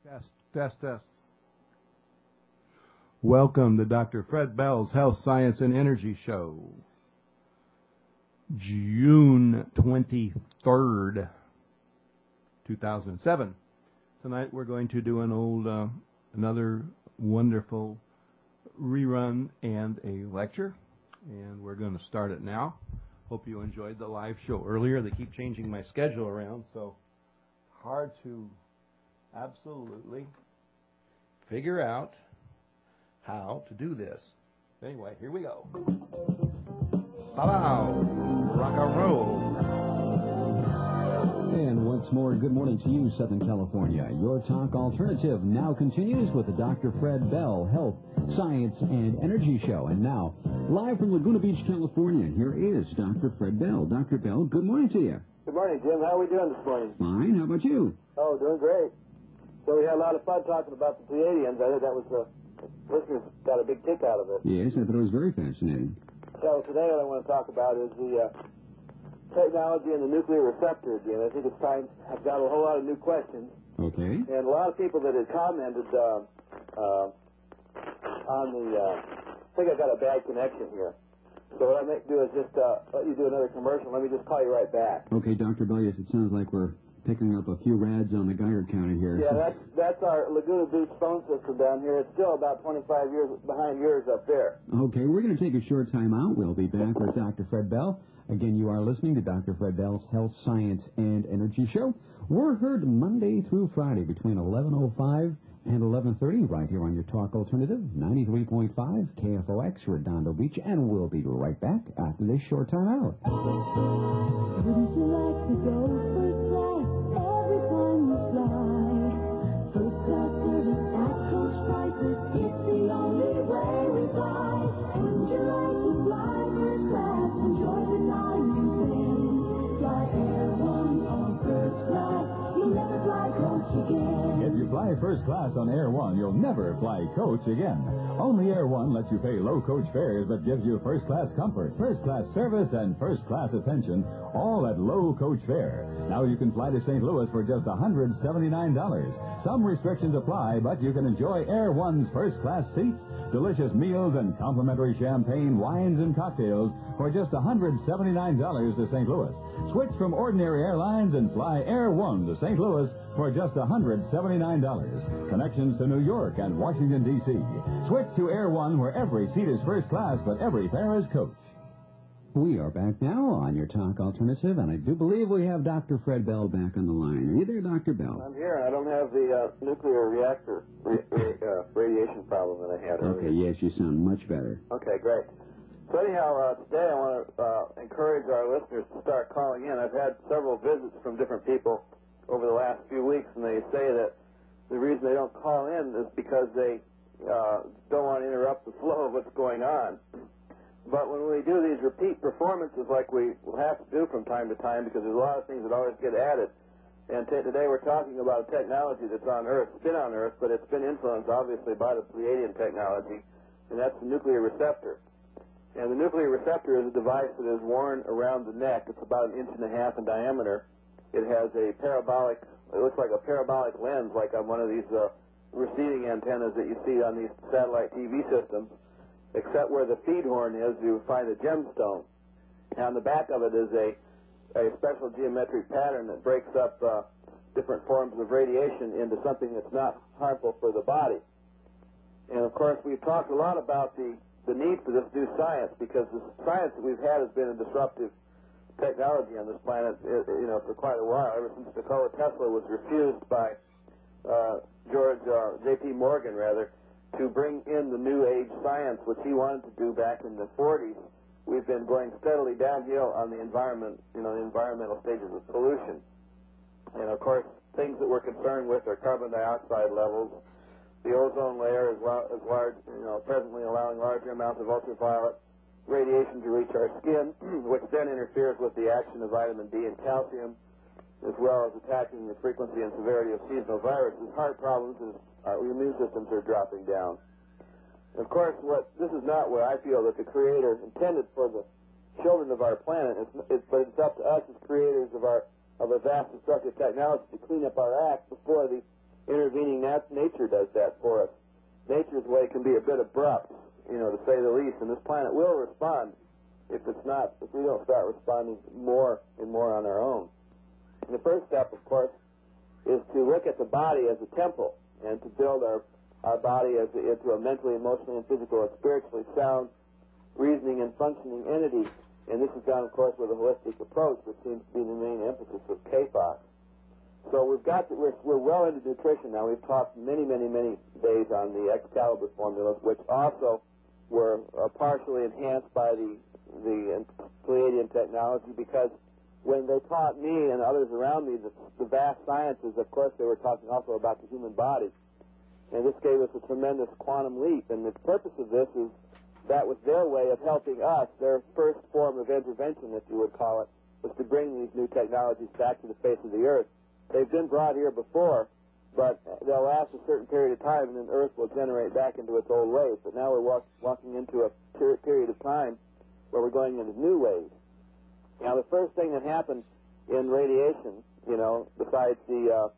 Test, test, test. Welcome to Dr. Fred Bell's Health, Science, and Energy Show. June 23rd, 2007. Tonight we're going to do another wonderful rerun and a lecture. And we're going to start it now. Hope you enjoyed the live show earlier. They keep changing my schedule around, so it's hard to absolutely figure out how to do this. Anyway, here we go. Bow, rock and roll. And once more, good morning to you, Southern California. Your Talk Alternative now continues with the Dr. Fred Bell Health, Science, and Energy Show. And now, live from Laguna Beach, California, here is Dr. Fred Bell. Dr. Bell, good morning to you. Good morning, Jim. How are we doing this morning? Fine. How about you? Oh, doing great. So we had a lot of fun talking about the Pleiadians. I think that was listeners got a big kick out of it. Yes, I thought it was very fascinating. So today what I want to talk about is the technology and the nuclear receptor again. I think it's time. I've got a whole lot of new questions. Okay. And a lot of people that had commented on the... I think I got a bad connection here. So what I might do is just let you do another commercial. Let me just call you right back. Okay, Dr. Bell, yes, it sounds like we're picking up a few rads on the Geiger counter here. Yeah, that's our Laguna Beach phone system down here. It's still about 25 years behind yours up there. Okay, we're going to take a short time out. We'll be back with Dr. Fred Bell. Again, you are listening to Dr. Fred Bell's Health, Science, and Energy Show. We're heard Monday through Friday between 11:05 and 11:30 right here on your Talk Alternative, 93.5 KFOX, Redondo Beach, and we'll be right back after this short time out. Wouldn't you like to go first class every time you fly? First class service at Coach prices, it's the only way we fly. Wouldn't you like to fly first class? Enjoy the time you spend. Fly Air One on first class. You'll never fly Coach again. If you fly first class on Air One, you'll never fly Coach again. Only Air One lets you pay low coach fares but gives you first class comfort, first class service, and first class attention, all at low coach fare. Now you can fly to St. Louis for just $179. Some restrictions apply, but you can enjoy Air One's first class seats, delicious meals, and complimentary champagne, wines, and cocktails for just $179 to St. Louis. Switch from ordinary airlines and fly Air One to St. Louis for just $179. Connections to New York and Washington, D.C. Switch to Air One where every seat is first class, but every fare is coach. We are back now on your Talk Alternative, and I do believe we have Dr. Fred Bell back on the line. Are you there, Dr. Bell? I'm here. I don't have the nuclear reactor radiation problem that I had earlier. Okay, yes, you sound much better. Okay, great. So anyhow, today I want to encourage our listeners to start calling in. I've had several visits from different people over the last few weeks, and they say that the reason they don't call in is because they don't want to interrupt the flow of what's going on. But when we do these repeat performances like we will have to do from time to time, because there's a lot of things that always get added, and today we're talking about a technology that's on Earth. It's been on Earth, but it's been influenced, obviously, by the Pleiadian technology, and that's the nuclear receptor. And the nuclear receptor is a device that is worn around the neck. It's about 1.5 inches in diameter. It has a parabolic, it looks like a parabolic lens, like on one of these receiving antennas that you see on these satellite TV systems, except where the feed horn is, you find a gemstone. And on the back of it is a special geometric pattern that breaks up different forms of radiation into something that's not harmful for the body. And, of course, we've talked a lot about the need for this new science, because the science that we've had has been a disruptive technology on this planet, for quite a while, ever since Nikola Tesla was refused by J.P. Morgan, to bring in the new age science, which he wanted to do back in the 40s. We've been going steadily downhill on the environment, the environmental stages of pollution. And, of course, things that we're concerned with are carbon dioxide levels. The ozone layer is large, presently allowing larger amounts of ultraviolet radiation to reach our skin, which then interferes with the action of vitamin D and calcium, as well as attacking the frequency and severity of seasonal viruses, heart problems, and our immune systems are dropping down. Of course, this is not what I feel that the Creator intended for the children of our planet, but it's up to us as creators of a vast destructive technology to clean up our act before the intervening nature does that for us. Nature's way can be a bit abrupt, to say the least, and this planet will respond if we don't start responding more and more on our own. And the first step, of course, is to look at the body as a temple and to build our body into a mentally, emotionally, and physical and spiritually sound, reasoning and functioning entity. And this is done, of course, with a holistic approach, which seems to be the main emphasis of KFOS. So we're well into nutrition now. We've talked many, many, many days on the Excalibur formulas, which also were partially enhanced by the Pleiadian technology, because when they taught me and others around me the vast sciences, of course, they were talking also about the human body. And this gave us a tremendous quantum leap. And the purpose of this is that was their way of helping us. Their first form of intervention, if you would call it, was to bring these new technologies back to the face of the Earth. They've been brought here before, but they'll last a certain period of time, and then Earth will generate back into its old ways. But now we're walking into a period of time where we're going into new ways. Now, the first thing that happened in radiation, besides the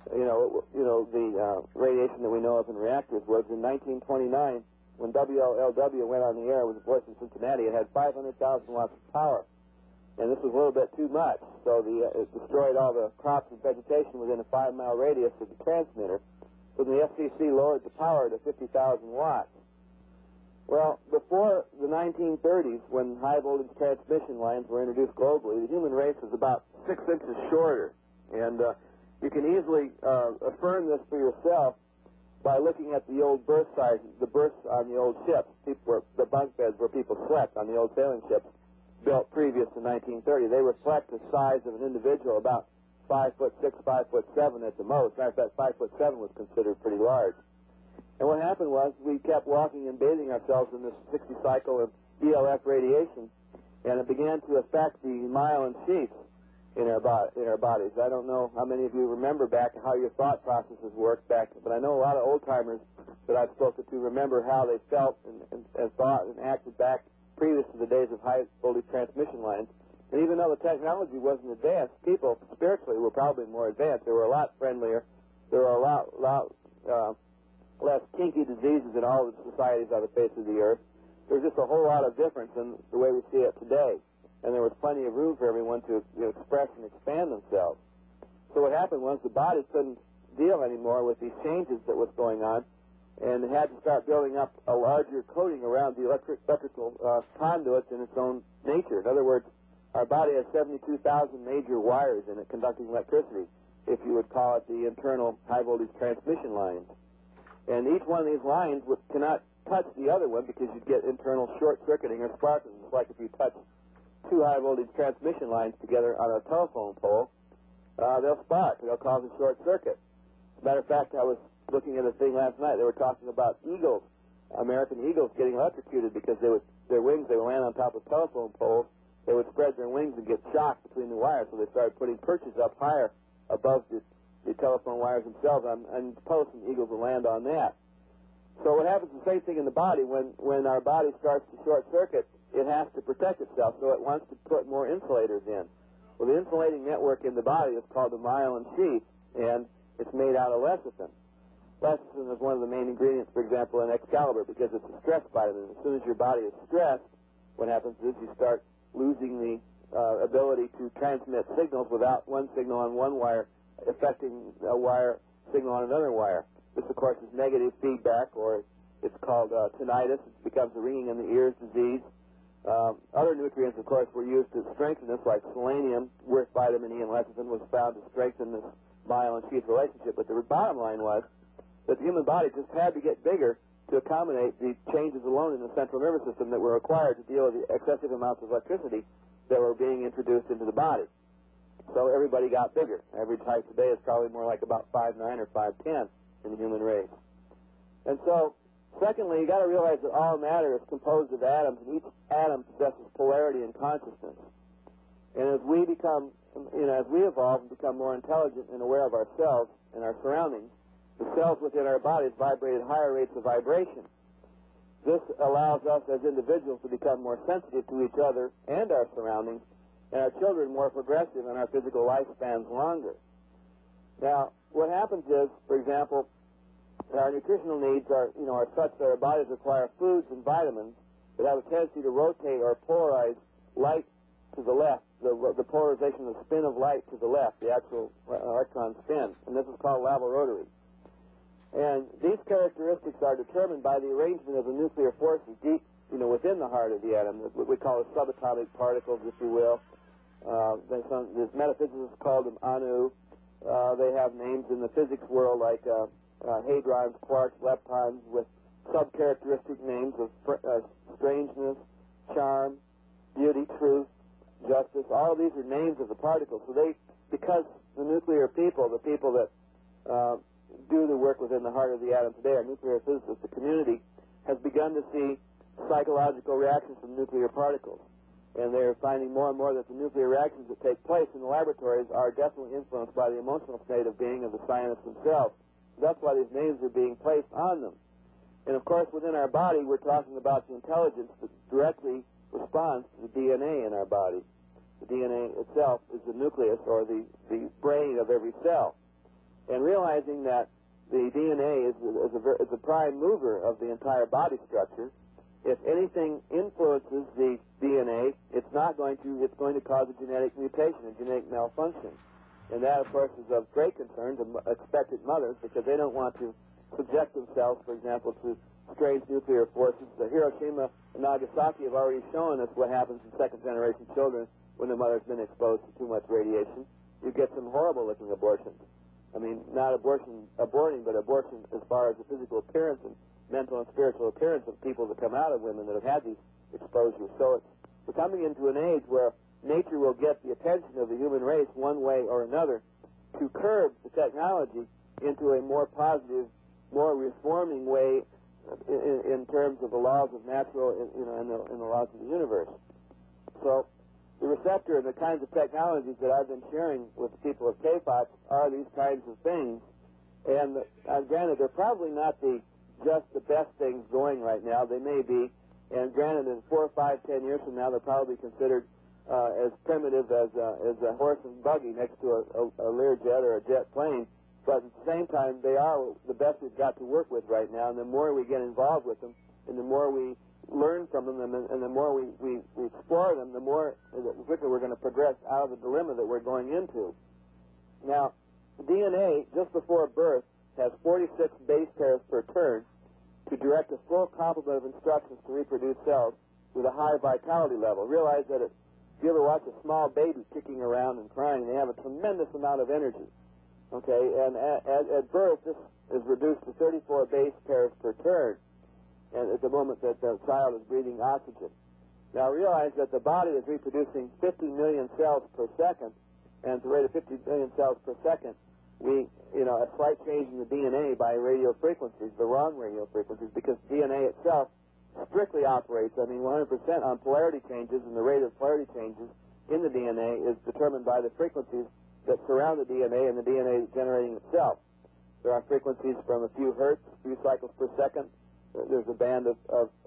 radiation that we know of in reactors, was in 1929 when WLLW went on the air with a voice in Cincinnati. It had 500,000 watts of power, and this was a little bit too much, so it destroyed all the crops and vegetation within a 5-mile radius of the transmitter. So the FCC lowered the power to 50,000 watts. Well, before the 1930s, when high-voltage transmission lines were introduced globally, the human race was about 6 inches shorter. And you can easily affirm this for yourself by looking at the old berth sizes, the berths on the old ships, the bunk beds where people slept on the old sailing ships built previous to 1930. They reflect the size of an individual, about 5'6", 5'7" at the most. Matter of fact, 5'7" was considered pretty large. And what happened was we kept walking and bathing ourselves in this 60 cycle of ELF radiation, and it began to affect the myelin sheaths in our bodies. I don't know how many of you remember back how your thought processes worked back, but I know a lot of old-timers that I've spoken to remember how they felt and thought and acted back previous to the days of high-voltage transmission lines. And even though the technology wasn't advanced, people spiritually were probably more advanced. They were a lot friendlier. There were a lot less kinky diseases in all the societies on the face of the earth. There's just a whole lot of difference in the way we see it today. And there was plenty of room for everyone to express and expand themselves. So what happened was the body couldn't deal anymore with these changes that was going on, and it had to start building up a larger coating around the electrical conduits in its own nature. In other words, our body has 72,000 major wires in it conducting electricity, if you would call it the internal high-voltage transmission lines. And each one of these lines cannot touch the other one because you'd get internal short-circuiting or sparking. It's like if you touch two high-voltage transmission lines together on a telephone pole, they'll spark. They'll cause a short circuit. As a matter of fact, I was looking at a thing last night. They were talking about eagles, American eagles, getting electrocuted because their wings, they would land on top of telephone poles. They would spread their wings and get shocked between the wires, so they started putting perches up higher above the telephone wires themselves on posts, and eagles will land on that. So what happens is the same thing in the body. When our body starts to short circuit, it has to protect itself, so it wants to put more insulators in. Well, the insulating network in the body is called the myelin sheath, and it's made out of lecithin. Lecithin is one of the main ingredients, for example, in Excalibur, because it's a stress vitamin. As soon as your body is stressed, what happens is you start losing the ability to transmit signals without one signal on one wire affecting a wire signal on another wire. This, of course, is negative feedback, or it's called tinnitus. It becomes a ringing in the ears disease. Other nutrients, of course, were used to strengthen this, like selenium, with vitamin E and lecithin, was found to strengthen this myelin sheath relationship. But the bottom line was that the human body just had to get bigger to accommodate the changes alone in the central nervous system that were required to deal with the excessive amounts of electricity that were being introduced into the body. So everybody got bigger. Average height today is probably more like about 5'9" or 5'10" in the human race. And so, secondly, you got to realize that all matter is composed of atoms, and each atom possesses polarity and consciousness. And as we become, as we evolve and become more intelligent and aware of ourselves and our surroundings, the cells within our bodies vibrate at higher rates of vibration. This allows us as individuals to become more sensitive to each other and our surroundings, and our children more progressive and our physical lifespans longer. Now, what happens is, for example, our nutritional needs are such that our bodies require foods and vitamins that have a tendency to rotate or polarize light to the left, the polarization, the spin of light to the left, the actual electron spin, and this is called laborotary. And these characteristics are determined by the arrangement of the nuclear forces deep, within the heart of the atom, what we call the subatomic particles, if you will. There's metaphysicists called them Anu. They have names in the physics world like hadrons, quarks, leptons, with sub-characteristic names of strangeness, charm, beauty, truth, justice. All of these are names of the particles. So because the nuclear people, the people that do the work within the heart of the atom today, our nuclear physicists, the community, has begun to see psychological reactions from nuclear particles. And they're finding more and more that the nuclear reactions that take place in the laboratories are definitely influenced by the emotional state of being of the scientists themselves. That's why these names are being placed on them. And, of course, within our body, we're talking about the intelligence that directly responds to the DNA in our body. The DNA itself is the nucleus, or the brain of every cell. And realizing that the DNA is a prime mover of the entire body structure, if anything influences the DNA, it's going to cause a genetic mutation, a genetic malfunction. And that, of course, is of great concern to expectant mothers, because they don't want to subject themselves, for example, to strange nuclear forces. The Hiroshima and Nagasaki have already shown us what happens in second-generation children when the mother's been exposed to too much radiation. You get some horrible-looking abortions. I mean, not aborting, but abortion as far as the physical appearance and mental and spiritual appearance of people that come out of women that have had these exposures. So we're coming into an age where nature will get the attention of the human race one way or another to curb the technology into a more positive, more reforming way in terms of the laws of natural, and the laws of the universe. So the receptor and the kinds of technologies that I've been sharing with the people of KFOX are these kinds of things. And granted, they're probably not just the best things going right now. They may be. And granted, in 4, 5, 10 years from now, they're probably considered as primitive as a horse and buggy next to a Learjet or a jet plane. But at the same time, they are the best we've got to work with right now. And the more we get involved with them, and the more we learn from them, and the more we explore them, the quicker we're going to progress out of the dilemma that we're going into. Now, the DNA, just before birth, has 46 base pairs per turn to direct a full complement of instructions to reproduce cells with a high vitality level. Realize that if you ever watch a small baby kicking around and crying, they have a tremendous amount of energy. Okay, and at birth, this is reduced to 34 base pairs per turn, and at the moment that the child is breathing oxygen. Now realize that the body is reproducing 50 million cells per second, and at the rate of 50 million cells per second, a slight change in the DNA by radio frequencies, the wrong radio frequencies, because DNA itself strictly operates, 100% on polarity changes, and the rate of polarity changes in the DNA is determined by the frequencies that surround the DNA and the DNA generating itself. There are frequencies from a few hertz, a few cycles per second. There's a band of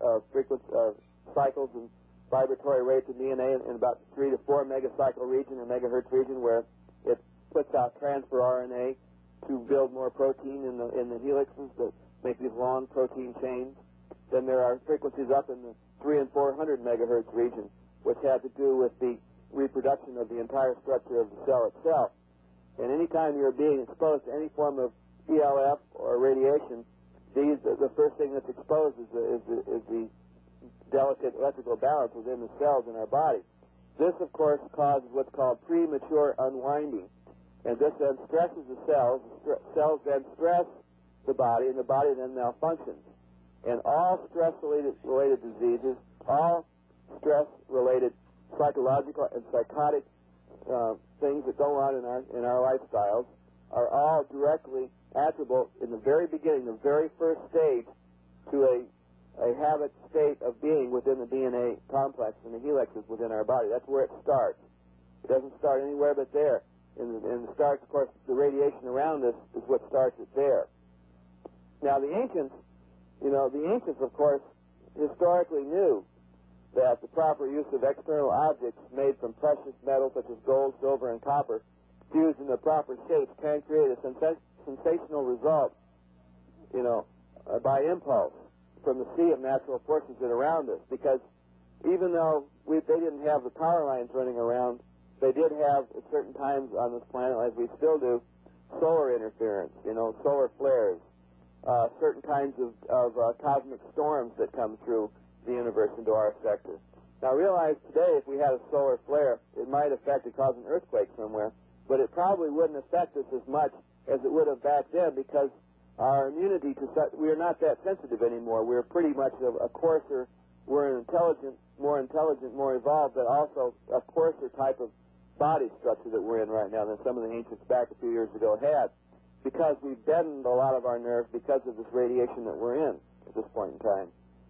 cycles and vibratory rates of DNA in about 3 to 4 megacycle region or megahertz region, where it puts out transfer RNA to build more protein in the helixes that make these long protein chains. Then there are frequencies up in the 300 and 400 megahertz region, which have to do with the reproduction of the entire structure of the cell itself. And any time you're being exposed to any form of ELF or radiation, the first thing that's exposed is the delicate electrical balance within the cells in our body. This, of course, causes what's called premature unwinding. And this then stresses the cells. Cells then stress the body, and the body then malfunctions. And all stress-related diseases, all stress-related psychological and psychotic things that go on in our lifestyles are all directly attributable in the very beginning, the very first stage, to a habit state of being within the DNA complex and the helixes within our body. That's where it starts. It doesn't start anywhere but there. And it starts, of course, the radiation around us is what starts it there. Now, the ancients, of course, historically knew that the proper use of external objects made from precious metals such as gold, silver, and copper, fused in the proper shapes, can create a sensational result, by impulse from the sea of natural forces that are around us. Because even though they didn't have the power lines running around, they did have at certain times on this planet, as we still do, solar interference, solar flares, certain kinds of cosmic storms that come through the universe into our sector. Now realize today, if we had a solar flare, it might affect and cause an earthquake somewhere, but it probably wouldn't affect us as much as it would have back then, because our immunity we are not that sensitive anymore. We're pretty much a coarser, we're an more intelligent, more evolved, but also a coarser type of body structure that we're in right now than some of the ancients back a few years ago had, because we've deadened a lot of our nerves because of this radiation that we're in at this point in time.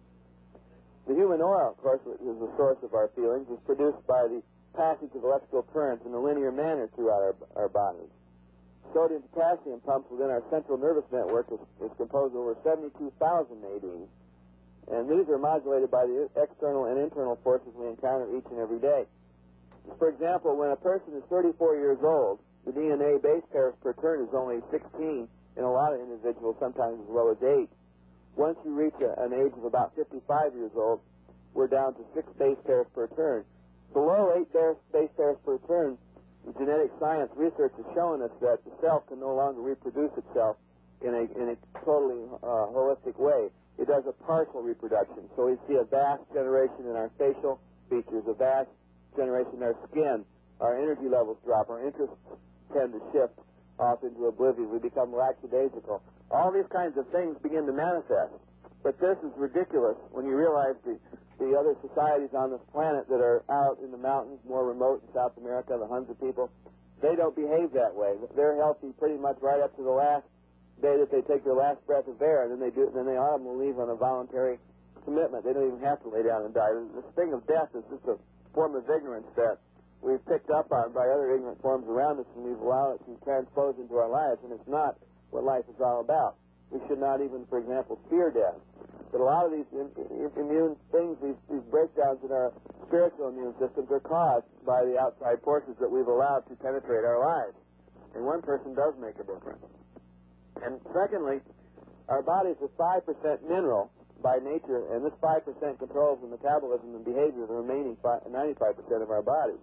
The human aura, of course, which is the source of our feelings, is produced by the passage of electrical currents in a linear manner throughout our bodies. Sodium-potassium pumps within our central nervous network is composed of over 72,000 nadines, and these are modulated by the external and internal forces we encounter each and every day. For example, when a person is 34 years old, the DNA base pairs per turn is only 16 in a lot of individuals, sometimes as low as 8. Once you reach an age of about 55 years old, we're down to 6 base pairs per turn. Below 8 base pairs per turn, the genetic science research has shown us that the cell can no longer reproduce itself in a totally holistic way. It does a partial reproduction. So we see a vast generation in our facial features, a vast generation in our skin. Our energy levels drop. Our interests tend to shift off into oblivion. We become lackadaisical. All these kinds of things begin to manifest. But this is ridiculous when you realize the other societies on this planet that are out in the mountains, more remote in South America, the Hunza people, they don't behave that way. They're healthy pretty much right up to the last day that they take their last breath of air, and then they all leave on a voluntary commitment. They don't even have to lay down and die. This thing of death is just a form of ignorance that we've picked up on by other ignorant forms around us, and we've allowed it to transpose into our lives, and it's not what life is all about. We should not even, for example, fear death. But a lot of these immune things, these breakdowns in our spiritual immune systems are caused by the outside forces that we've allowed to penetrate our lives. And one person does make a difference. And secondly, our bodies are 5% mineral by nature, and this 5% controls the metabolism and behavior of the remaining 95% of our bodies.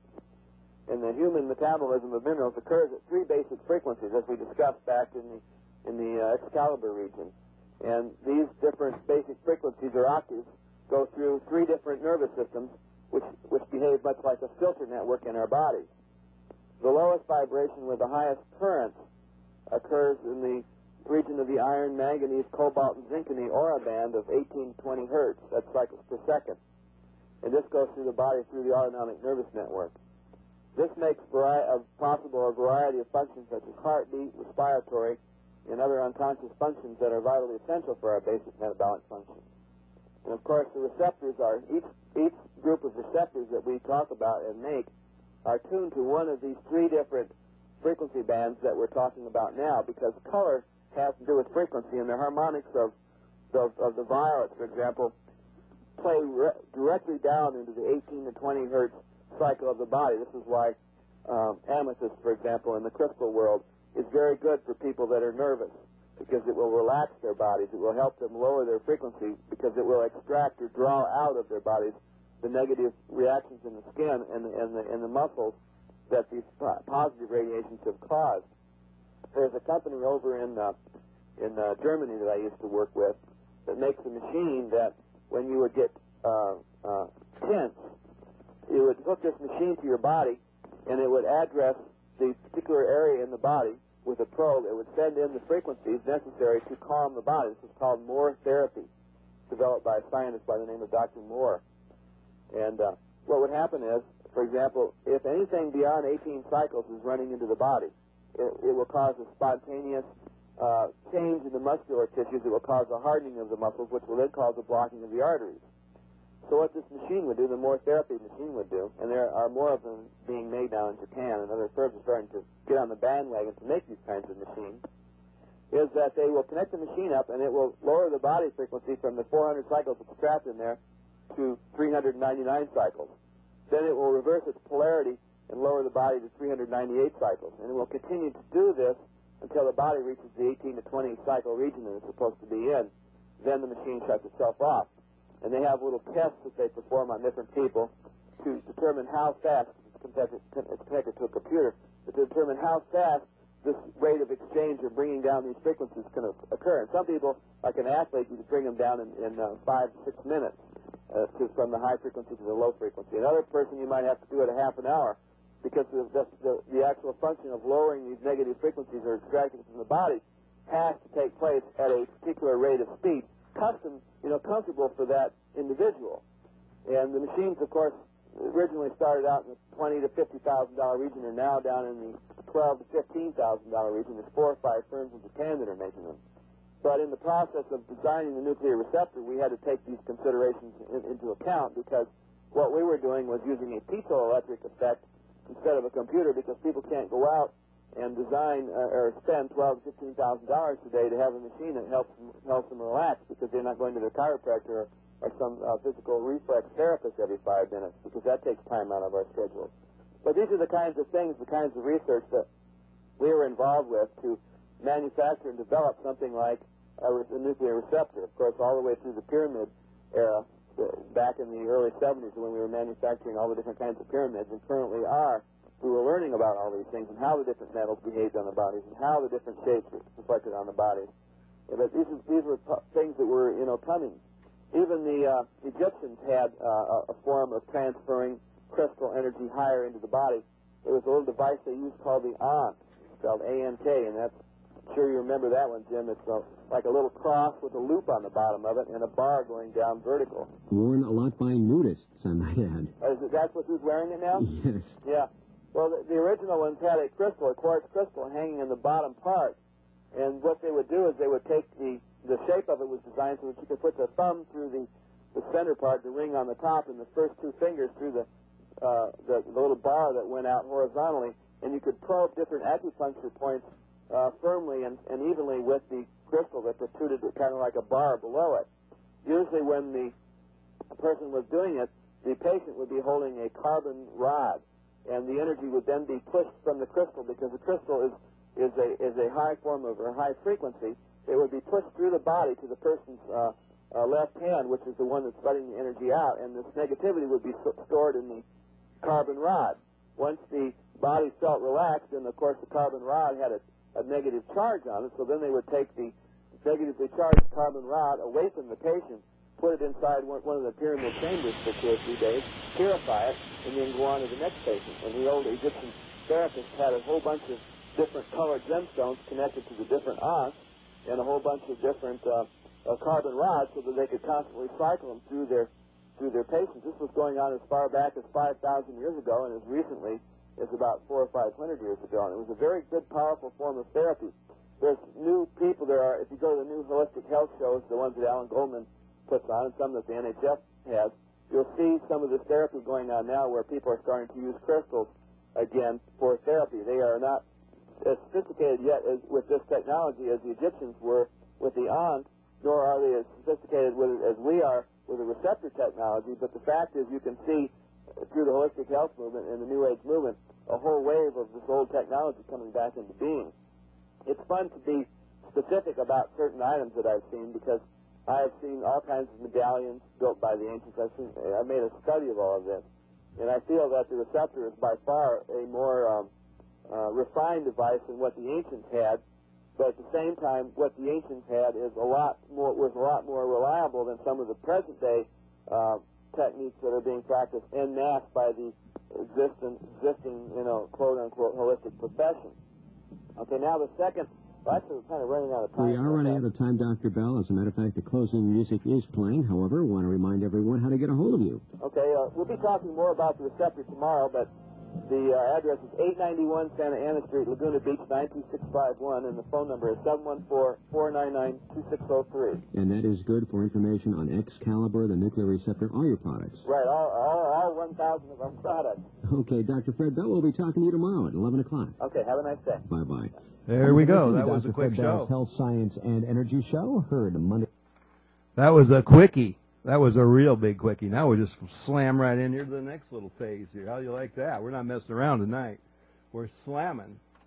And the human metabolism of minerals occurs at 3 basic frequencies, as we discussed back in the Excalibur region. And these different basic frequencies, or octaves, go through 3 different nervous systems, which behave much like a filter network in our bodies. The lowest vibration with the highest currents occurs in the region of the iron, manganese, cobalt, and zinc in the aura band of 1820 hertz. That's cycles per second. And this goes through the body through the autonomic nervous network. This makes possible a variety of functions such as heartbeat, respiratory, and other unconscious functions that are vitally essential for our basic metabolic functions. And of course, the receptors are, each group of receptors that we talk about and make are tuned to one of these 3 different frequency bands that we're talking about now, because color has to do with frequency, and the harmonics of the violets, for example, play directly down into the 18 to 20 hertz cycle of the body. This is why amethyst, for example, in the crystal world is very good for people that are nervous, because it will relax their bodies. It will help them lower their frequency, because it will extract or draw out of their bodies the negative reactions in the skin and the muscles that these positive radiations have caused. There's a company over in Germany that I used to work with that makes a machine that when you would get tense, you would hook this machine to your body, and it would address the particular area in the body with a probe. It would send in the frequencies necessary to calm the body. This is called Moore therapy, developed by a scientist by the name of Dr. Moore. And what would happen is, for example, if anything beyond 18 cycles is running into the body, it will cause a spontaneous change in the muscular tissues. It will cause a hardening of the muscles, which will then cause a blocking of the arteries. So what this machine would do, the Moore therapy machine would do, and there are more of them being made now in Japan, and other firms are starting to get on the bandwagon to make these kinds of machines, is that they will connect the machine up, and it will lower the body frequency from the 400 cycles it's trapped in there to 399 cycles. Then it will reverse its polarity and lower the body to 398 cycles. And it will continue to do this until the body reaches the 18 to 20 cycle region that it's supposed to be in. Then the machine shuts itself off. And they have little tests that they perform on different people to determine how fast, it's connected to a computer, to determine how fast this rate of exchange or bringing down these frequencies can occur. And some people, like an athlete, you can bring them down in 5 to 6 minutes from the high frequency to the low frequency. Another person, you might have to do it a half an hour, because the actual function of lowering these negative frequencies or extracting from the body has to take place at a particular rate of speed, comfortable for that individual. And the machines, of course, originally started out in the $20,000 to $50,000 region, are now down in the $12,000 to $15,000 region. There's 4 or 5 firms in Japan that are making them. But in the process of designing the nuclear receptor, we had to take these considerations into account, because what we were doing was using a piezoelectric effect instead of a computer, because people can't go out and design or spend $12,000 to $15,000 today to have a machine that helps them relax, because they're not going to the chiropractor or some physical reflex therapist every 5 minutes, because that takes time out of our schedule. But these are the kinds of things, the kinds of research that we were involved with to manufacture and develop something like a nuclear receptor. Of course, all the way through the pyramid era, back in the early 70s, when we were manufacturing all the different kinds of pyramids, and currently are, we were learning about all these things and how the different metals behaved on the bodies and how the different shapes reflected on the bodies. But these were things that were, coming. Even the Egyptians had a form of transferring crystal energy higher into the body. There was a little device they used called the Ankh, spelled A-N-K, and that's, I'm sure you remember that one, Jim. It's like a little cross with a loop on the bottom of it and a bar going down vertical. Worn a lot by nudists, I might add. That's what who's wearing it now? Yes. Yeah. Well, the original ones had a quartz crystal hanging in the bottom part. And what they would do is they would take the shape of it was designed so that you could put the thumb through the center part, the ring on the top, and the first 2 fingers through the little bar that went out horizontally, and you could probe different acupuncture points firmly and evenly with the crystal that protruded kind of like a bar below it. Usually when the person was doing it, the patient would be holding a carbon rod, and the energy would then be pushed from the crystal, because the crystal is a high form of or high frequency. It would be pushed through the body to the person's left hand, which is the one that's letting the energy out, and this negativity would be stored in the carbon rod. Once the body felt relaxed, and of course the carbon rod had a negative charge on it, so then they would take the negatively charged carbon rod away from the patient, put it inside one of the pyramid chambers for 2 or 3 days, purify it, and then go on to the next patient. And the old Egyptian therapists had a whole bunch of different colored gemstones connected to the different Ankh, and a whole bunch of different carbon rods, so that they could constantly cycle them through their patients. This was going on as far back as 5,000 years ago, and as recently as about 400 or 500 years ago. And it was a very good, powerful form of therapy. There's new people. If you go to the new holistic health shows, the ones that Alan Goldman puts on, and some that the NHF has, you'll see some of this therapy going on now, where people are starting to use crystals again for therapy. They are not as sophisticated yet with this technology as the Egyptians were with the Ankh, nor are they as sophisticated with it as we are with the receptor technology. But the fact is, you can see through the holistic health movement and the New Age movement a whole wave of this old technology coming back into being. It's fun to be specific about certain items that I've seen, because I have seen all kinds of medallions built by the ancients. I've made a study of all of this, and I feel that the receptor is by far a more refined device than what the ancients had. But at the same time, what the ancients had was a lot more reliable than some of the present day techniques that are being practiced en masse by the existing, quote unquote holistic profession. Okay, now the second. Well, actually, we're kind of running out of time. We are running out of time, Dr. Bell. As a matter of fact, the closing music is playing. However, we want to remind everyone how to get a hold of you. Okay, we'll be talking more about the receptor tomorrow, but the address is 891 Santa Ana Street, Laguna Beach, 92651, and the phone number is 714-499-2603. And that is good for information on Excalibur, the nuclear receptor, all your products. Right, all 1,000 of our products. Okay, Dr. Fred Bell, we'll be talking to you tomorrow at 11 o'clock. Okay, have a nice day. Bye-bye. There we go. That was a quick show. Health, Science, and Energy Show, heard Monday. That was a quickie. That was a real big quickie. Now we just slam right in here to the next little phase here. How do you like that? We're not messing around tonight. We're slamming.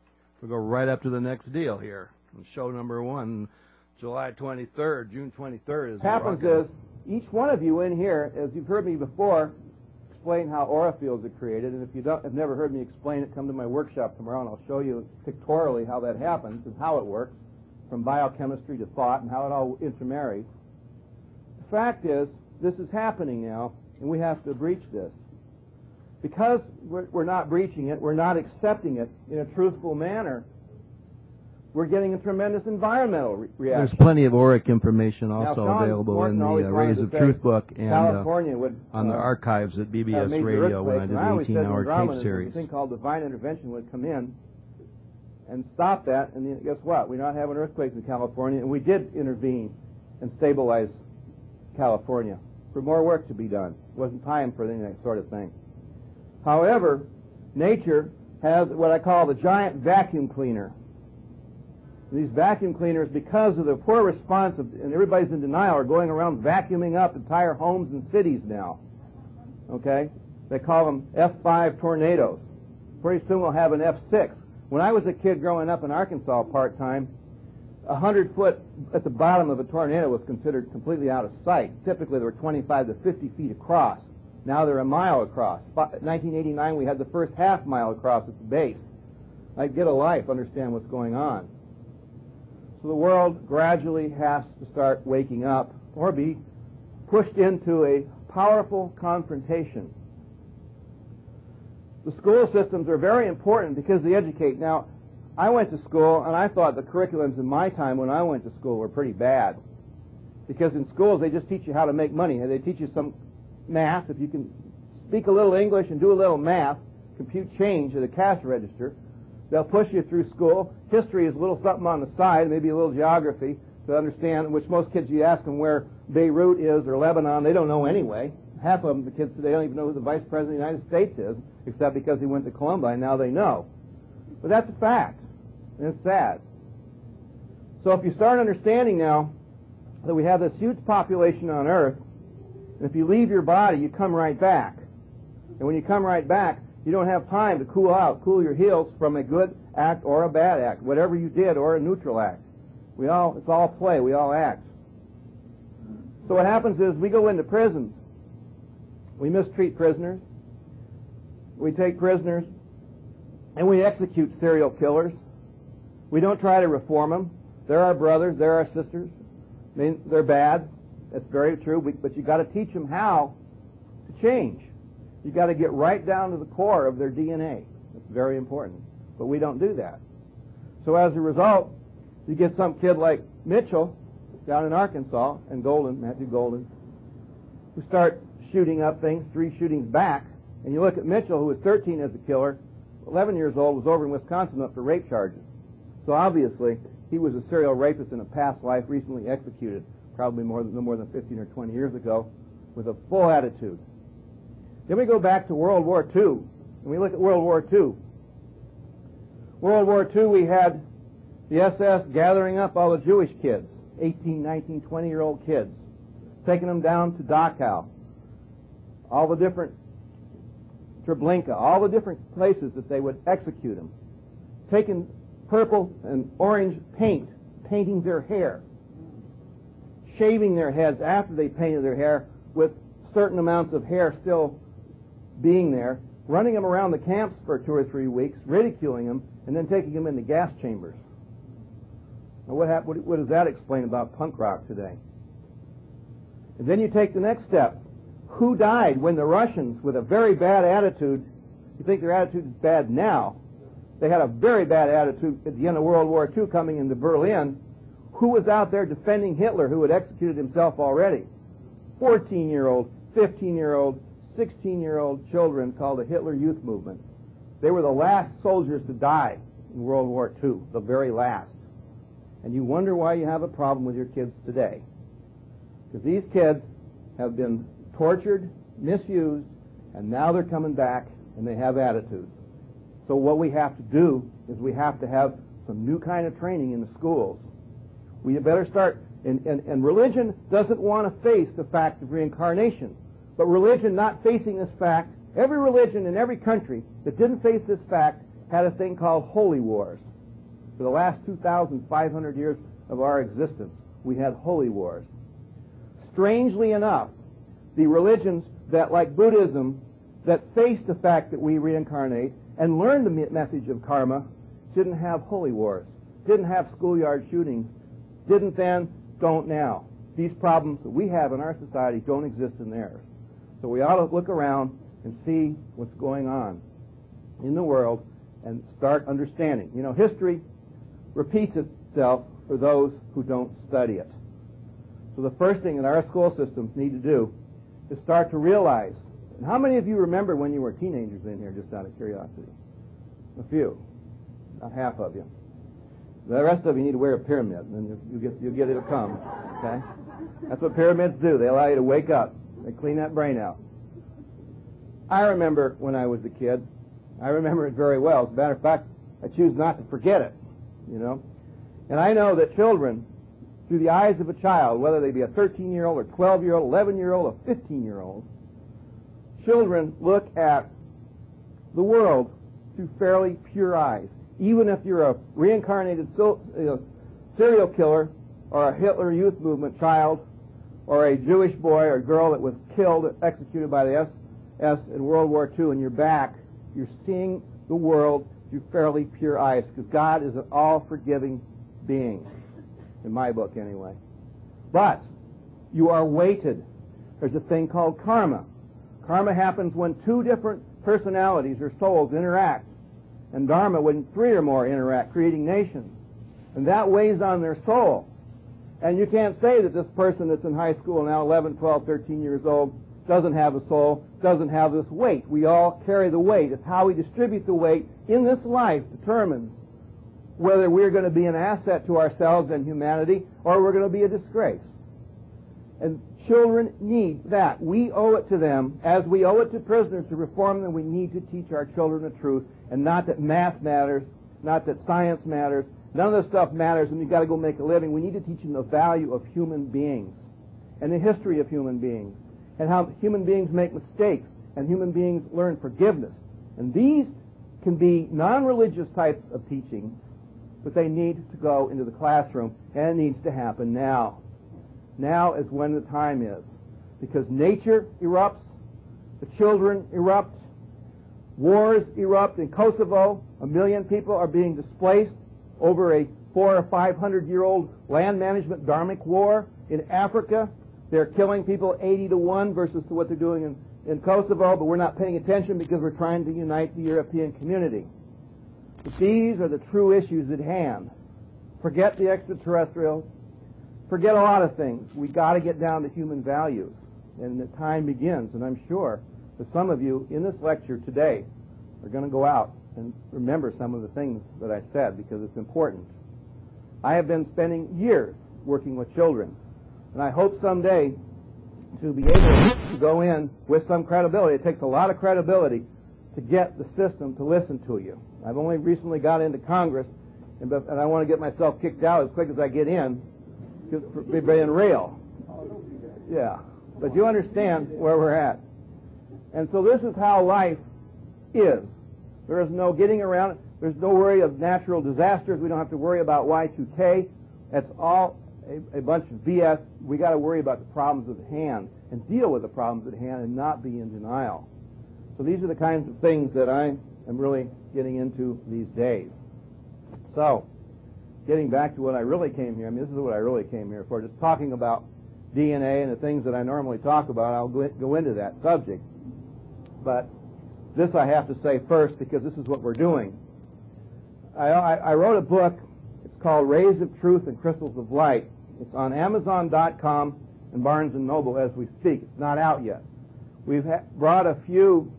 We'll go right up to the next deal here. Show number 1, July 23rd, June 23rd. What happens is, each one of you in here, as you've heard me before, explain how aura fields are created, and if you have never heard me explain it, come to my workshop tomorrow and I'll show you pictorially how that happens and how it works, from biochemistry to thought and how it all intermarries. The fact is, this is happening now, and we have to breach this. Because we're not breaching it, we're not accepting it in a truthful manner, we're getting a tremendous environmental reaction. There's plenty of auric information also John available Morton in the always Rays wanted of to Truth say book and California would, on the archives at BBS major Radio when I did the always said 18-hour in tape series. A thing called divine intervention would come in and stop that, and then guess what? We're not having earthquakes in California, and we did intervene and stabilize California for more work to be done. It wasn't time for any of that sort of thing. However, nature has what I call the giant vacuum cleaner. These vacuum cleaners, because of the poor response, and everybody's in denial, are going around vacuuming up entire homes and cities now. Okay? They call them F5 tornadoes. Pretty soon we'll have an F6. When I was a kid growing up in Arkansas part-time, 100 foot at the bottom of a tornado was considered completely out of sight. Typically they were 25 to 50 feet across. Now they're a mile across. In 1989 we had the first half mile across at the base. Like, get a life, understand what's going on. So the world gradually has to start waking up or be pushed into a powerful confrontation. The school systems are very important because they educate. Now, I went to school, and I thought the curriculums in my time when I went to school were pretty bad. Because in schools, they just teach you how to make money. They teach you some math. If you can speak a little English and do a little math, compute change at a cash register, they'll push you through school. History is a little something on the side, maybe a little geography to understand, which most kids, you ask them where Beirut is or Lebanon, they don't know anyway. Half of them, the kids today, don't even know who the Vice President of the United States is, except because he went to Columbine. Now they know. But that's a fact, and it's sad. So if you start understanding now that we have this huge population on Earth, and if you leave your body, you come right back. And when you come right back, you don't have time to cool your heels from a good act or a bad act, whatever you did, or a neutral act. It's all play. We all act. So what happens is we go into prisons. We mistreat prisoners. We take prisoners, and we execute serial killers. We don't try to reform them. They're our brothers. They're our sisters. I mean, they're bad. That's very true. But you got to teach them how to change. You got to get right down to the core of their DNA. It's very important. But we don't do that. So as a result, you get some kid like Mitchell down in Arkansas and Matthew Golden, who start shooting up things, 3 shootings back. And you look at Mitchell, who was 13 as a killer, 11 years old, was over in Wisconsin up for rape charges. So obviously, he was a serial rapist in a past life, recently executed, probably no more than 15 or 20 years ago, with a full attitude. Then we go back to World War II, and we look at World War II. World War II, we had the SS gathering up all the Jewish kids, 18, 19, 20-year-old kids, taking them down to Dachau, all the different Treblinka, all the different places that they would execute them, taking purple and orange paint, painting their hair, shaving their heads after they painted their hair with certain amounts of hair still being there, running them around the camps for 2 or 3 weeks, ridiculing them, and then taking them into gas chambers. Now what does that explain about punk rock today? And then you take the next step. Who died when the Russians, with a very bad attitude, you think their attitude is bad now, they had a very bad attitude at the end of World War II coming into Berlin. Who was out there defending Hitler, who had executed himself already? 14-year-old, 15-year-old, 16-year-old children called the Hitler Youth Movement. They were the last soldiers to die in World War II, the very last. And you wonder why you have a problem with your kids today. Because these kids have been tortured, misused, and now they're coming back and they have attitudes. So what we have to do is we have to have some new kind of training in the schools. We better start, and religion doesn't want to face the fact of reincarnation. But religion not facing this fact, every religion in every country that didn't face this fact had a thing called holy wars. For the last 2,500 years of our existence, we had holy wars. Strangely enough, the religions that, like Buddhism, that face the fact that we reincarnate and learn the message of karma, didn't have holy wars, didn't have schoolyard shootings, didn't then, don't now. These problems that we have in our society don't exist in theirs. So we ought to look around and see what's going on in the world and start understanding. You know, history repeats itself for those who don't study it. So the first thing that our school systems need to do is start to realize. And how many of you remember when you were teenagers in here, just out of curiosity? A few. About half of you. The rest of you need to wear a pyramid, and then you'll get it to come. Okay? That's what pyramids do. They allow you to wake up. They clean that brain out. I remember when I was a kid. I remember it very well. As a matter of fact, I choose not to forget it, you know. And I know that children, through the eyes of a child, whether they be a 13-year-old or 12-year-old, 11-year-old or 15-year-old, children look at the world through fairly pure eyes. Even if you're a reincarnated serial killer or a Hitler Youth Movement child or a Jewish boy or girl that was killed, executed by the SS in World War II, and you're back, you're seeing the world through fairly pure eyes, because God is an all-forgiving being, in my book anyway. But you are weighted. There's a thing called karma. Karma happens when two different personalities or souls interact, and dharma when three or more interact, creating nations. And that weighs on their soul. And you can't say that this person that's in high school now, 11, 12, 13 years old, doesn't have a soul, doesn't have this weight. We all carry the weight. It's how we distribute the weight in this life determines whether we're going to be an asset to ourselves and humanity or we're going to be a disgrace. And children need that. We owe it to them, as we owe it to prisoners to reform them. We need to teach our children the truth, and not that math matters, not that science matters. None of this stuff matters, and you've got to go make a living. We need to teach them the value of human beings and the history of human beings and how human beings make mistakes and human beings learn forgiveness. And these can be non-religious types of teaching, but they need to go into the classroom, and it needs to happen now. Now is when the time is. Because nature erupts, the children erupt, wars erupt. In Kosovo, 1 million people are being displaced over a 400 or 500-year-old land management dharmic war. In Africa, they're killing people 80-1 versus what they're doing in Kosovo, but we're not paying attention because we're trying to unite the European community. But these are the true issues at hand. Forget the extraterrestrials. Forget a lot of things. We've got to get down to human values. And the time begins, and I'm sure that some of you in this lecture today are going to go out and remember some of the things that I said, because it's important. I have been spending years working with children, and I hope someday to be able to go in with some credibility. It takes a lot of credibility to get the system to listen to you. I've only recently got into Congress, and I want to get myself kicked out as quick as I get in, for being real. Yeah. But you understand where we're at. And so this is how life is. There is no getting around it. There's no worry of natural disasters. We don't have to worry about Y2K. That's all a bunch of BS. We got to worry about the problems at hand and deal with the problems at hand and not be in denial. So these are the kinds of things that I am really getting into these days. So, getting back to what I really came here, this is what I really came here for, just talking about DNA and the things that I normally talk about. I'll go into that subject. But this I have to say first, because this is what we're doing. I wrote a book. It's called Rays of Truth and Crystals of Light. It's on Amazon.com and Barnes & Noble as we speak. It's not out yet. We've brought a few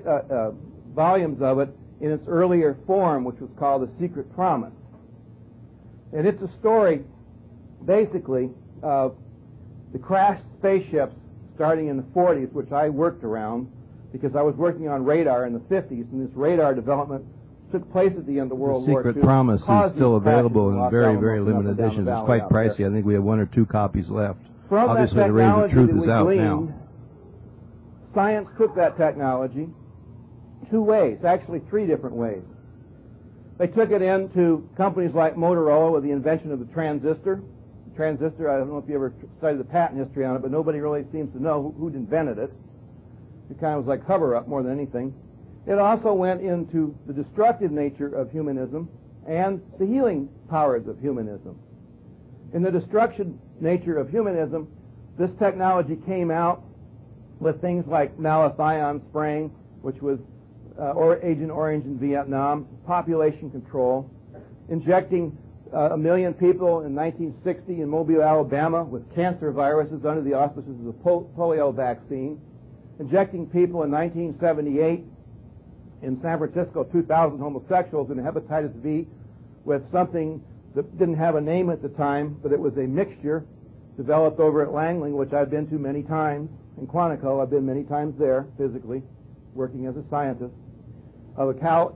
volumes of it in its earlier form, which was called The Secret Promise. And it's a story, basically, of the crashed spaceships starting in the 40s, which I worked around because I was working on radar in the 50s, and this radar development took place at the end of World War II. The Secret Promise is still available in very, very limited editions. It's quite pricey. I think we have 1 or 2 copies left. From Obviously, that the Rays of Truth technology is out now. gleaned, science took that technology 2 ways, actually 3 different ways. They took it into companies like Motorola with the invention of the transistor. The transistor, I don't know if you ever studied the patent history on it, but nobody really seems to know who'd invented it. It kind of was like cover-up more than anything. It also went into the destructive nature of humanism and the healing powers of humanism. In the destruction nature of humanism, this technology came out with things like malathion spraying, which was Agent Orange in Vietnam, population control, injecting 1 million people in 1960 in Mobile, Alabama with cancer viruses under the auspices of the polio vaccine, injecting people in 1978 in San Francisco, 2,000 homosexuals in hepatitis V with something that didn't have a name at the time, but it was a mixture developed over at Langley, which I've been to many times. In Quantico, I've been many times there, physically, working as a scientist, of a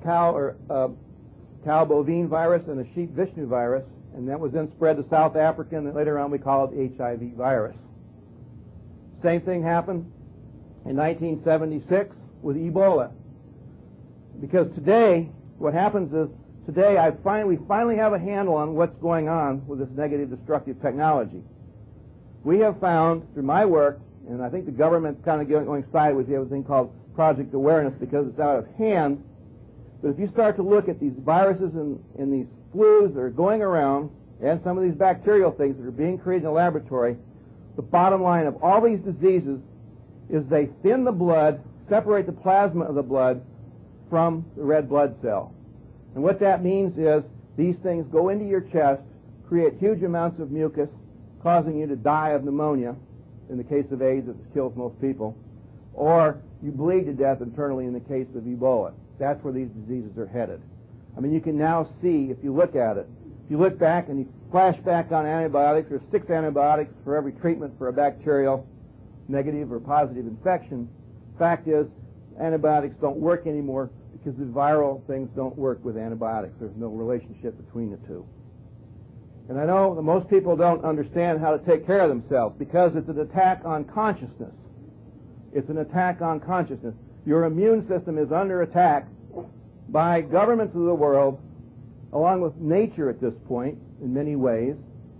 cow bovine virus and a sheep Vishnu virus, and that was then spread to South Africa, and later on we call it the HIV virus. Same thing happened in 1976 with Ebola. Because today, what happens is, today we finally have a handle on what's going on with this negative destructive technology. We have found, through my work, and I think the government's kind of going sideways, we have a thing called Project Awareness because it's out of hand. But if you start to look at these viruses and these flus that are going around, and some of these bacterial things that are being created in a laboratory, the bottom line of all these diseases is they thin the blood, separate the plasma of the blood from the red blood cell. And what that means is these things go into your chest, create huge amounts of mucus, causing you to die of pneumonia. In the case of AIDS, it kills most people. Or you bleed to death internally in the case of Ebola. That's where these diseases are headed. I mean, you can now see, if you look at it, if you look back and you flash back on antibiotics, there's 6 antibiotics for every treatment for a bacterial negative or positive infection. Fact is, antibiotics don't work anymore because the viral things don't work with antibiotics. There's no relationship between the two. And I know that most people don't understand how to take care of themselves because it's an attack on consciousness. It's an attack on consciousness. Your immune system is under attack by governments of the world, along with nature at this point, in many ways.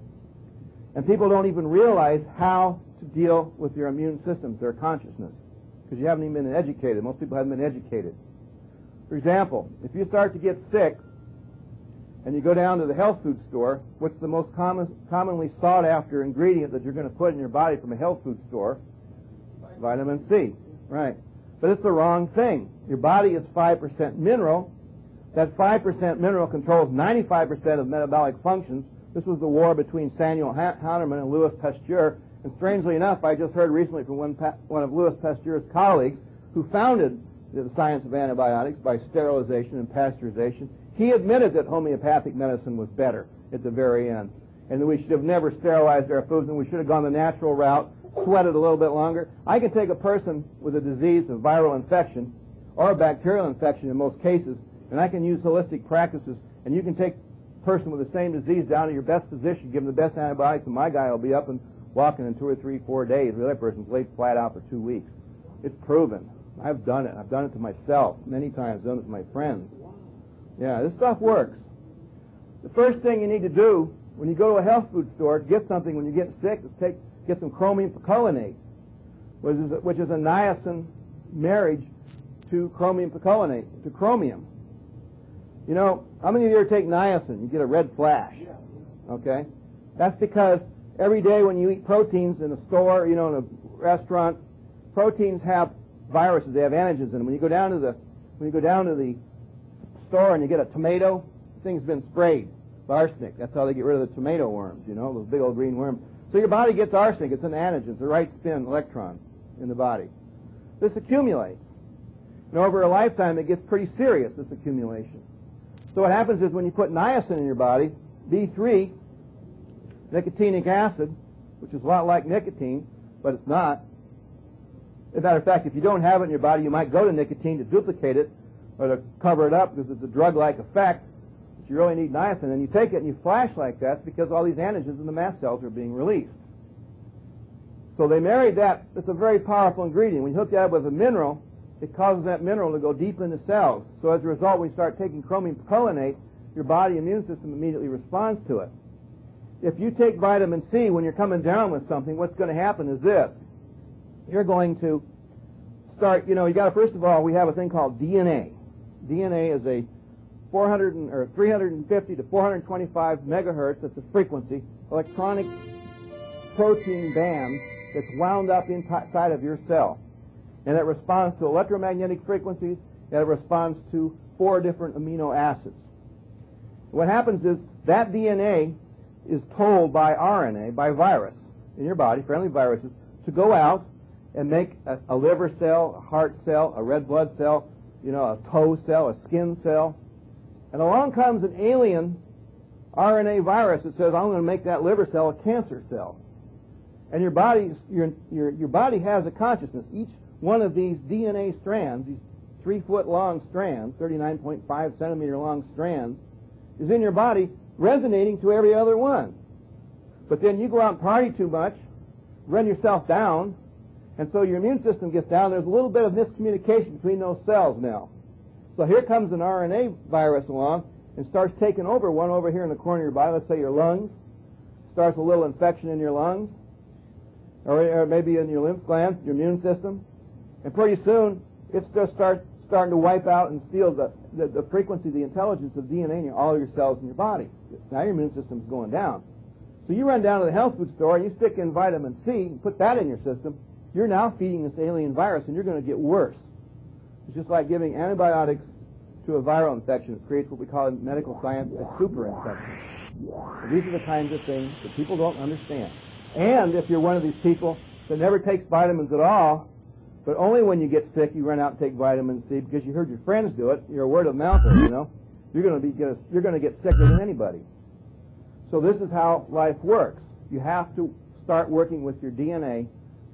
And people don't even realize how to deal with their immune systems, their consciousness, because you haven't even been educated. Most people haven't been educated. For example, if you start to get sick and you go down to the health food store, what's the most commonly sought after ingredient that you're going to put in your body from a health food store? Vitamin C. Right. But it's the wrong thing. Your body is 5% mineral. That 5% mineral controls 95% of metabolic functions. This was the war between Samuel Hahnemann and Louis Pasteur. And strangely enough, I just heard recently from one of Louis Pasteur's colleagues who founded the science of antibiotics by sterilization and pasteurization. He admitted that homeopathic medicine was better at the very end, and that we should have never sterilized our foods, and we should have gone the natural route, sweated a little bit longer. I can take a person with a disease of viral infection or a bacterial infection in most cases, and I can use holistic practices, and you can take a person with the same disease down to your best physician, give him the best antibiotics, and my guy will be up and walking in 2 or 3, 4 days. The other person's laid flat out for 2 weeks. It's proven. I've done it. I've done it to myself many times. I've done it to my friends. Yeah, this stuff works. The first thing you need to do when you go to a health food store to get something when you get sick is get some chromium picolinate, which is a niacin marriage to chromium picolinate, to chromium. You know, how many of you ever take niacin? You get a red flash. Okay? That's because every day when you eat proteins in a store, you know, in a restaurant, proteins have viruses. They have antigens in them. When you go down to the store and you get a tomato, the thing's been sprayed with arsenic. That's how they get rid of the tomato worms, you know, those big old green worms. So your body gets arsenic. It's an antigen. It's the right spin electron in the body. This accumulates. And over a lifetime, it gets pretty serious, this accumulation. So what happens is when you put niacin in your body, B3, nicotinic acid, which is a lot like nicotine, but it's not. As a matter of fact, if you don't have it in your body, you might go to nicotine to duplicate it or to cover it up because it's a drug-like effect. But you really need niacin. And you take it and you flash like that because all these antigens in the mast cells are being released. So they married that. It's a very powerful ingredient. When you hook that up with a mineral, it causes that mineral to go deep into cells. So as a result, when you start taking chromium picolinate, your body immune system immediately responds to it. If you take vitamin C when you're coming down with something, what's going to happen is this. You're going to start, you got to, first of all, we have a thing called DNA. DNA is a 350 to 425 megahertz, that's a frequency, electronic protein band that's wound up inside of your cell. And it responds to electromagnetic frequencies, and it responds to 4 different amino acids. What happens is that DNA is told by RNA, by virus in your body, friendly viruses, to go out and make a liver cell, a heart cell, a red blood cell, a toe cell, a skin cell. And along comes an alien RNA virus that says, I'm going to make that liver cell a cancer cell. And your body has a consciousness. Each one of these DNA strands, these 3-foot long strands, 39.5 centimeter long strands, is in your body resonating to every other one. But then you go out and party too much, run yourself down, and so your immune system gets down. There's a little bit of miscommunication between those cells now. So here comes an RNA virus along and starts taking over one over here in the corner of your body, let's say your lungs, starts a little infection in your lungs, or maybe in your lymph glands, your immune system, and pretty soon it's just starting to wipe out and steal the frequency, the intelligence of DNA in all of your cells in your body. Now your immune system's going down. So you run down to the health food store and you stick in vitamin C and put that in your system. You're now feeding this alien virus, and you're going to get worse. It's just like giving antibiotics to a viral infection. It creates what we call in medical science a super infection. And these are the kinds of things that people don't understand. And if you're one of these people that never takes vitamins at all, but only when you get sick you run out and take vitamin C because you heard your friends do it, you're a word of mouther, you're going to get sicker than anybody. So this is how life works. You have to start working with your DNA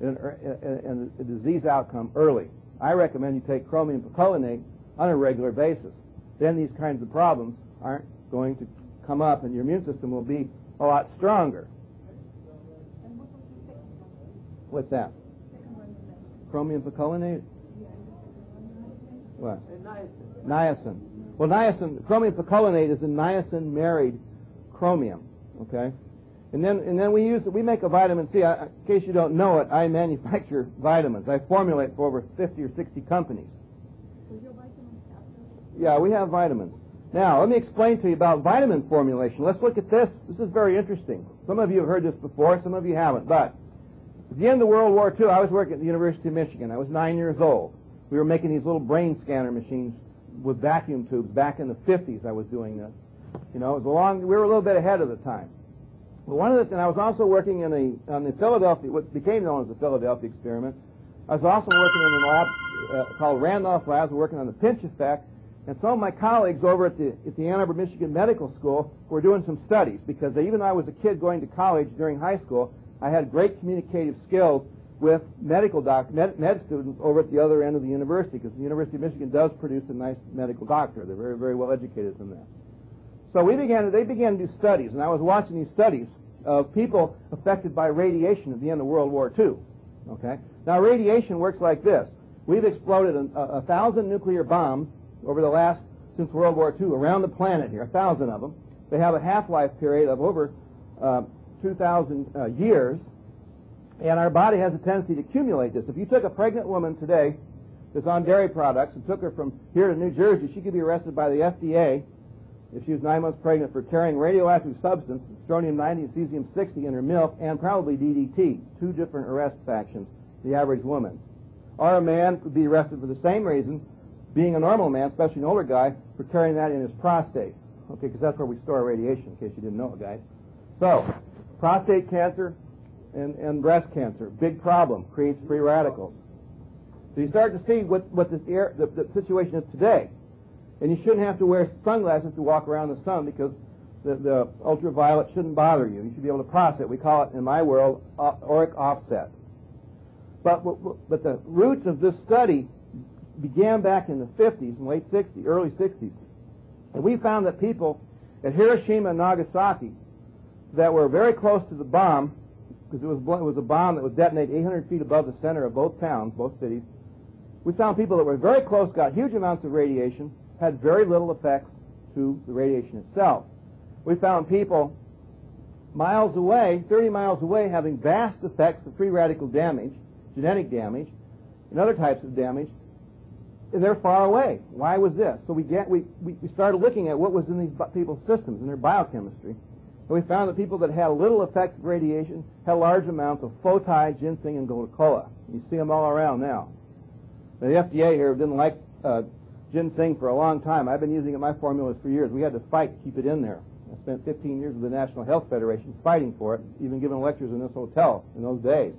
and a disease outcome early. I recommend you take chromium picolinate on a regular basis. Then these kinds of problems aren't going to come up, and your immune system will be a lot stronger. What's that? Chromium picolinate? What? Niacin. Well, chromium picolinate is a niacin-married chromium. Okay. And then we make a vitamin C. In case you don't know it, I manufacture vitamins. I formulate for over 50 or 60 companies. Is your vitamin capsule? Yeah, we have vitamins. Now, let me explain to you about vitamin formulation. Let's look at this. This is very interesting. Some of you have heard this before, some of you haven't. But at the end of World War II, I was working at the University of Michigan. I was 9 years old. We were making these little brain scanner machines with vacuum tubes. Back in the 50s, I was doing this. We were a little bit ahead of the time. Well, and I was also working on the Philadelphia, what became known as the Philadelphia experiment. I was also working in a lab called Randolph Labs, working on the pinch effect. And some of my colleagues over at the Ann Arbor, Michigan Medical School were doing some studies because even though I was a kid going to college during high school, I had great communicative skills with med students over at the other end of the university because the University of Michigan does produce a nice medical doctor. They're very, very well educated from that. So they began to do studies, and I was watching these studies of people affected by radiation at the end of World War II. Okay? Now, radiation works like this. We've exploded 1,000 nuclear bombs since World War II around the planet here, 1,000 of them. They have a half-life period of over 2,000 years, and our body has a tendency to accumulate this. If you took a pregnant woman today that's on dairy products and took her from here to New Jersey, she could be arrested by the FDA if she was 9 months pregnant for carrying radioactive substance, strontium-90 and cesium-60 in her milk, and probably DDT, 2 different arrest factions, the average woman. Or a man could be arrested for the same reason, being a normal man, especially an older guy, for carrying that in his prostate. Okay, because that's where we store radiation, in case you didn't know it, guys. So, prostate cancer and breast cancer, big problem, creates free radicals. So you start to see what the situation is today. And you shouldn't have to wear sunglasses to walk around the sun because the ultraviolet shouldn't bother you. You should be able to process it. We call it, in my world, auric offset. But the roots of this study began back in the 50s and late 60s, early 60s. And we found that people at Hiroshima and Nagasaki that were very close to the bomb, because it was a bomb that was detonated 800 feet above the center of both towns, both cities, we found people that were very close got huge amounts of radiation, had very little effects, to the radiation itself. We found people miles away, 30 miles away, having vast effects of free radical damage, genetic damage, and other types of damage, and they're far away. Why was this? So we started looking at what was in these people's systems, in their biochemistry, and we found that people that had little effects of radiation had large amounts of photai, ginseng, and gotu-kola. You see them all around now. Now, the FDA here didn't like ginseng for a long time. I've been using it in my formulas for years. We had to fight to keep it in there. I spent 15 years with the National Health Federation fighting for it, even giving lectures in this hotel in those days.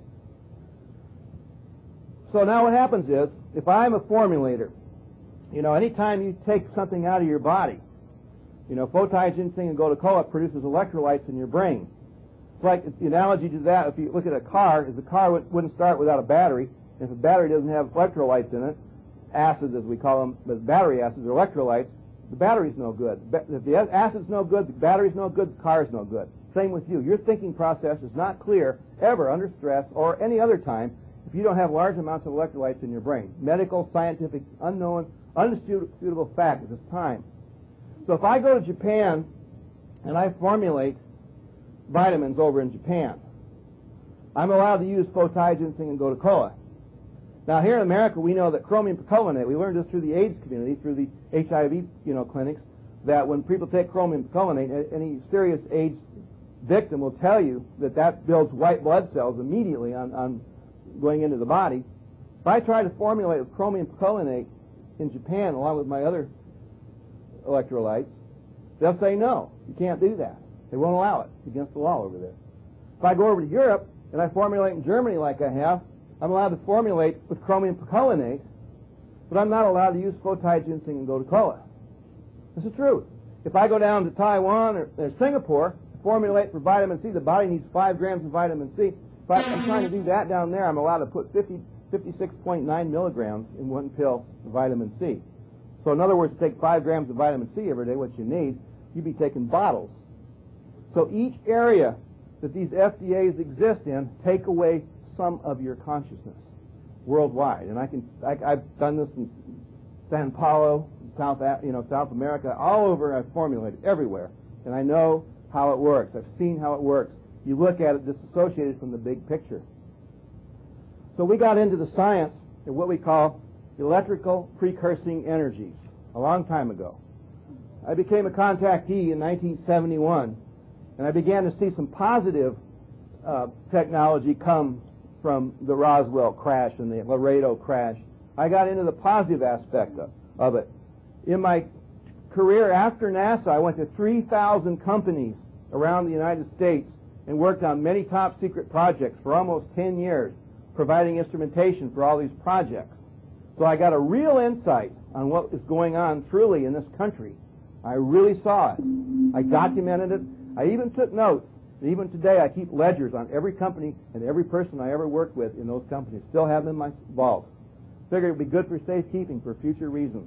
So now what happens is, if I'm a formulator, anytime you take something out of your body, photai, ginseng, and gotu-kola produces electrolytes in your brain. It's like the analogy to that, if you look at a car, is the car wouldn't start without a battery. If a battery doesn't have electrolytes in it, acids as we call them, but battery acids or electrolytes, the battery's no good. If the acid's no good, the battery's no good, the car's no good. Same with you. Your thinking process is not clear ever under stress or any other time if you don't have large amounts of electrolytes in your brain. Medical, scientific, unknown, undisputable fact at this time. So if I go to Japan and I formulate vitamins over in Japan, I'm allowed to use photai, ginseng, and gotu-kola. Now here in America, we know that chromium picolinate, we learned this through the AIDS community, through the HIV clinics, that when people take chromium picolinate, any serious AIDS victim will tell you that builds white blood cells immediately on going into the body. If I try to formulate with chromium picolinate in Japan along with my other electrolytes, they'll say no, you can't do that. They won't allow it. It's against the law over there. If I go over to Europe and I formulate in Germany like I have, I'm allowed to formulate with chromium picolinate, but I'm not allowed to use photai, ginseng, and gotu-kola. This is the truth. If I go down to Taiwan or Singapore, formulate for vitamin C, the body needs 5 grams of vitamin C. If I'm trying to do that down there, I'm allowed to put 56.9 milligrams in one pill of vitamin C. So in other words, to take 5 grams of vitamin C every day, what you need, you'd be taking bottles. So each area that these FDAs exist in take away some of your consciousness worldwide. And I've done this in Sao Paulo, South America, all over. I've formulated everywhere, and I know how it works. I've seen how it works. You look at it disassociated from the big picture. So we got into the science of what we call electrical precursing energies a long time ago. I became a contactee in 1971, and I began to see some positive technology come from the Roswell crash and the Laredo crash. I got into the positive aspect of it. In my career after NASA, I went to 3,000 companies around the United States and worked on many top secret projects for almost 10 years, providing instrumentation for all these projects. So I got a real insight on what is going on truly in this country. I really saw it. I documented it. I even took notes. And even today, I keep ledgers on every company and every person I ever worked with in those companies. Still have them in my vault. Figured it would be good for safekeeping for future reasons.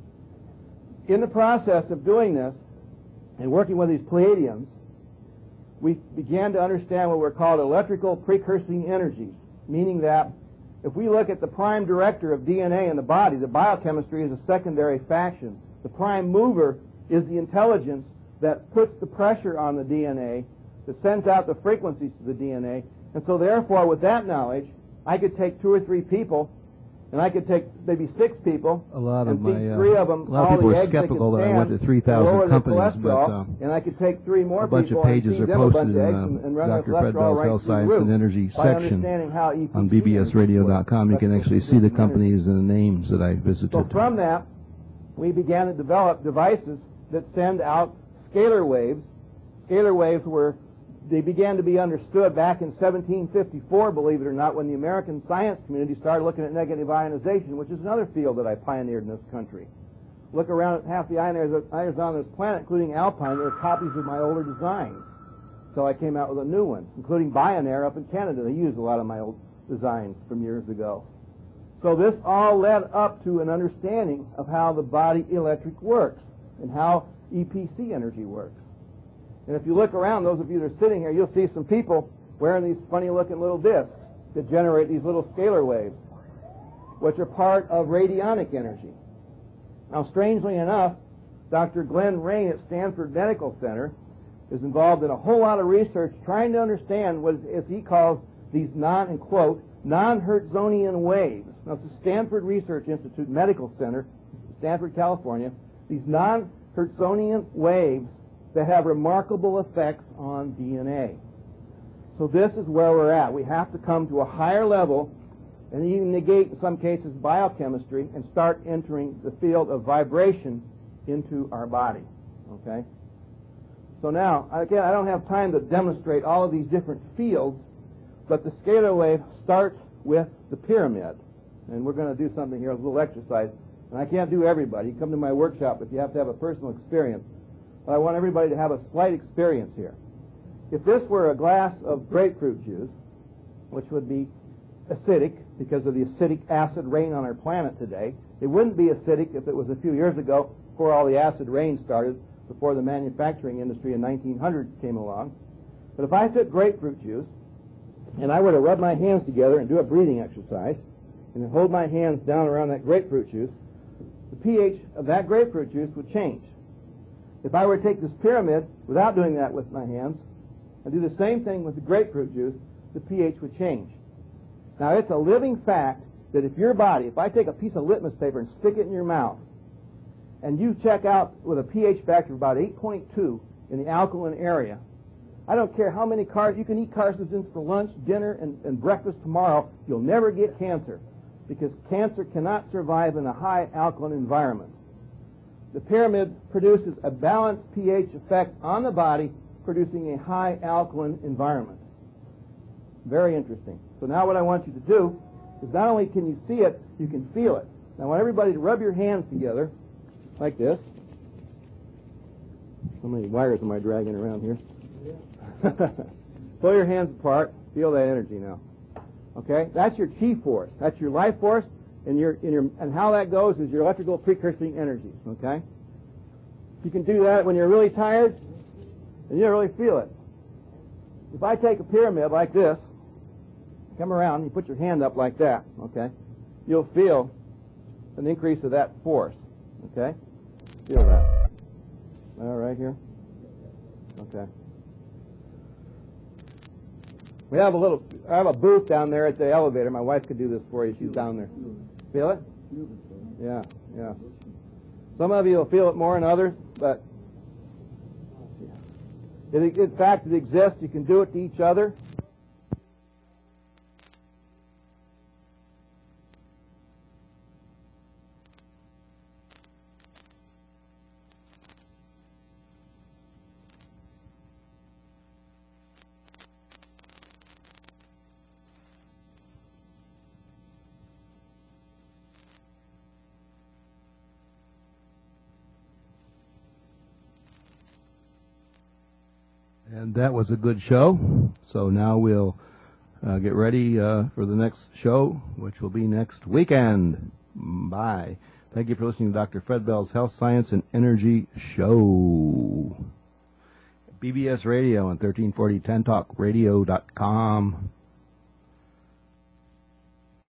In the process of doing this and working with these Pleiadians, we began to understand what were called electrical precursing energies, meaning that if we look at the prime director of DNA in the body, the biochemistry is a secondary faction. The prime mover is the intelligence that puts the pressure on the DNA, that sends out the frequencies to the DNA. And so therefore, with that knowledge, I could take 2 or 3 people, and I could take maybe 6 people, a lot and of feed 3 of them a lot of all people the are eggs they skeptical could that I went to stand, 3,000 lower their companies, cholesterol, but and I could take 3 more a bunch people of pages and feed are them a posted bunch of in eggs and run their Dr. Fred cholesterol Bell's right Health through the Science roof and Energy by section understanding how EPC on energy bbsradio.com. You works. can actually see the companies and the names that I visited. So from that, we began to develop devices that send out scalar waves. Scalar waves they began to be understood back in 1754, believe it or not, when the American science community started looking at negative ionization, which is another field that I pioneered in this country. Look around at half the ionizers on this planet, including Alpine. They're copies of my older designs. So I came out with a new one, including Bionaire up in Canada. They used a lot of my old designs from years ago. So this all led up to an understanding of how the body electric works and how EPC energy works. And if you look around, those of you that are sitting here, you'll see some people wearing these funny-looking little discs that generate these little scalar waves, which are part of radionic energy. Now, strangely enough, Dr. Glenn Rain at Stanford Medical Center is involved in a whole lot of research trying to understand what, as he calls, these non-Hertzonian waves. Now, it's the Stanford Research Institute Medical Center, Stanford, California. These non-Hertzonian waves that have remarkable effects on DNA. So this is where we're at. We have to come to a higher level and even negate, in some cases, biochemistry and start entering the field of vibration into our body. Okay? So now, again, I don't have time to demonstrate all of these different fields, but the scalar wave starts with the pyramid. And we're going to do something here, a little exercise. And I can't do everybody. You come to my workshop, but you have to have a personal experience. But I want everybody to have a slight experience here. If this were a glass of grapefruit juice, which would be acidic because of the acidic acid rain on our planet today, it wouldn't be acidic if it was a few years ago, before all the acid rain started, before the manufacturing industry in 1900 came along. But if I took grapefruit juice and I were to rub my hands together and do a breathing exercise and then hold my hands down around that grapefruit juice, the pH of that grapefruit juice would change. If I were to take this pyramid without doing that with my hands and do the same thing with the grapefruit juice, the pH would change. Now, it's a living fact that if your body, if I take a piece of litmus paper and stick it in your mouth, and you check out with a pH factor of about 8.2 in the alkaline area, I don't care how many you can eat carcinogens for lunch, dinner, and breakfast tomorrow, you'll never get cancer, because cancer cannot survive in a high alkaline environment. The pyramid produces a balanced pH effect on the body, producing a high alkaline environment. Very interesting. So now what I want you to do is not only can you see it, you can feel it. Now I want everybody to rub your hands together like this. How many wires am I dragging around here? Pull your hands apart. Feel that energy now. Okay? That's your chi force. That's your life force, and how that goes is your electrical precursoring energy. Okay? You can do that when you're really tired and you don't really feel it. If I take a pyramid like this, come around, you put your hand up like that, okay? You'll feel an increase of that force, okay? Feel that. All right here? Okay. I have a booth down there at the elevator. My wife could do this for you. She's down there. Feel it? Yeah. Some of you will feel it more than others, but in fact, it exists. You can do it to each other. And that was a good show. So now we'll get ready for the next show, which will be next weekend. Bye. Thank you for listening to Dr. Fred Bell's Health, Science, and Energy Show. BBS Radio on 1340 10talkradio.com.